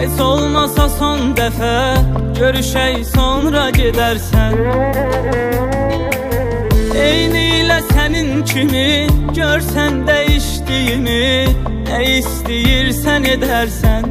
Heç olmasa son dəfə görüşək, sonra gedərsən. Eyni ilə sənin kimi görsən dəyişdiyimi, nə istəyirsən edərsən.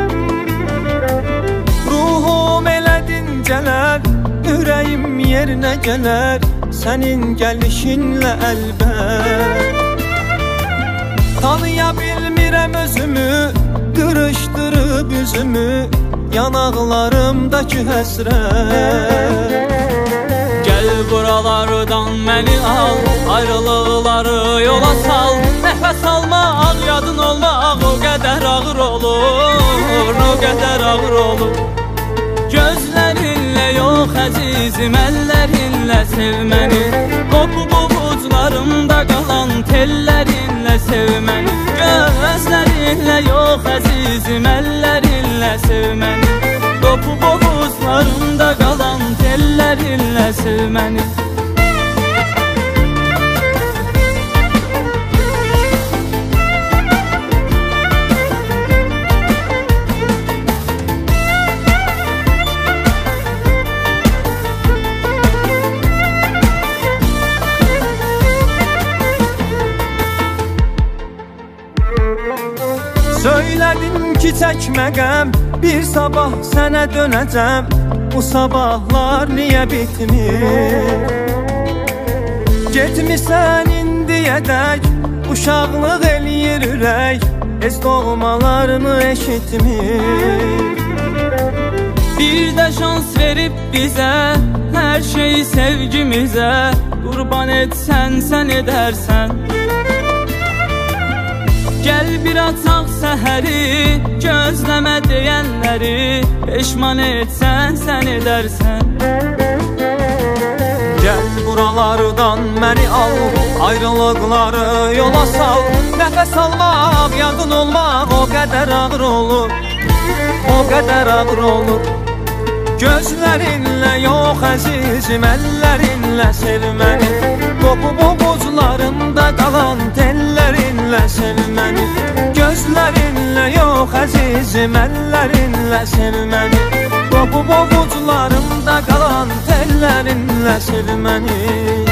Ruhum elə dincələr, ürəyim yerinə gələr, sənin gəlişinlə əlbət. Tanıya bilmirəm özümü, qırışdırıb üzümü, yanaqlarımdakı həsrət. Gəl buralardan məni al, ayrılıqları yola sal. Nəfəs almaq, yadın olmaq o qədər ağır olur, o qədər ağır olur. Gözlərinlə yox əzizim, əllərinlə sev məni. Qopub uclarımda qalan tellərinlə sev məni. Gözlərinlə yox əzizim, əllərinlə sev məni. Qopub uclarımda qalan tellərinlə sev məni. Söylədim ki çəkmə qəm, bir sabah sənə dönəcəm. Bu sabahlar niyə bitmir? Getmisən indiyədək, uşaqlıq eləyir ürək, heç doğmalarımı eşitmir. Bir də şans verib bizə, hər şeyi sevgimizə, qurban etsən sən edərsən. Gəl bir açaq səhəri, gözləmə deyənləri, peşman etsən sən edərsən. Gəl buralardan məni al, ayrılıqları yola sal. Nəfəs almaq, yadın olmaq o qədər ağır olur, o qədər ağır olur. Gözlərinlə yox əzizim, əllərinlə sev məni. Qopub uclarımda qalan tellərinlə sev məni. Gözlərinlə yox əzizim, əllərinlə sev məni. Qopub uclarımda qalan tellərinlə sev məni.